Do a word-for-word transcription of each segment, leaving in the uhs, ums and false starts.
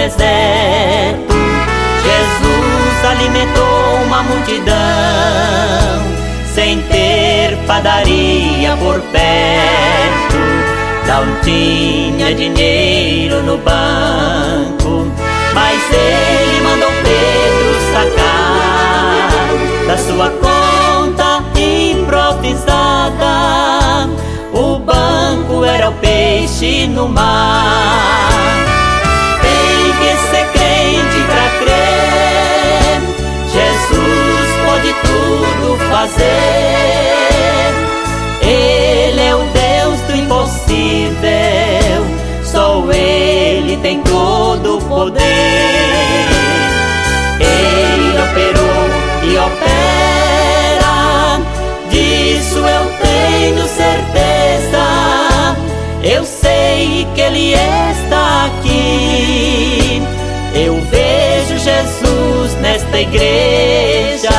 deserto, Jesus alimentou uma multidão, sem ter padaria por perto. Não tinha dinheiro no banco, mas ele mandou Pedro sacar da sua conta improvisada. O banco era o peixe no mar. Tem que ser crente pra crer, Jesus pode tudo fazer. Ele é o Deus do impossível, só Ele tem todo o poder. Ele operou e opera, disso eu tenho certeza. Eu sei que Ele está aqui, eu vejo Jesus nesta igreja.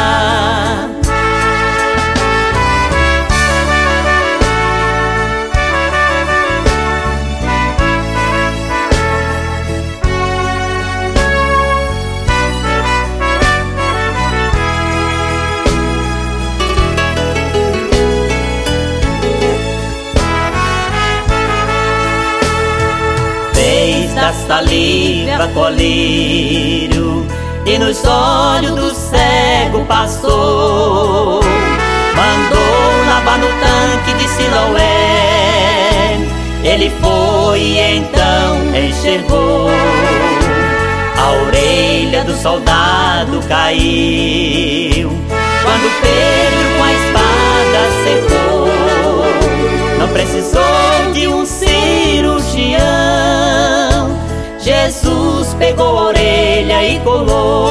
Da saliva colírio e nos olhos do cego passou. Mandou lavar no tanque de Siloé, ele foi e então enxergou. A orelha do soldado caiu quando Pedro com a espada secou. Não precisou de um cirurgião, Jesus pegou a orelha e colou.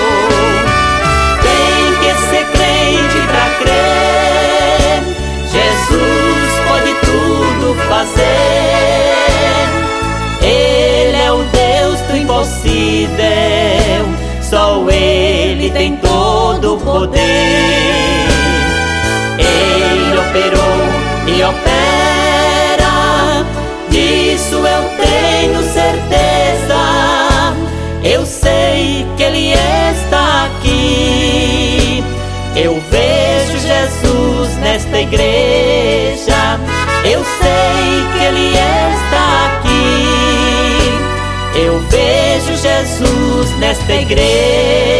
Tem que ser crente pra crer, Jesus pode tudo fazer. Ele é o Deus do impossível, só Ele tem todo o poder. Ele operou e opera, disso eu tenho certeza. Eu sei que Ele está aqui, eu vejo Jesus nesta igreja. Eu sei que Ele está aqui, eu vejo Jesus nesta igreja.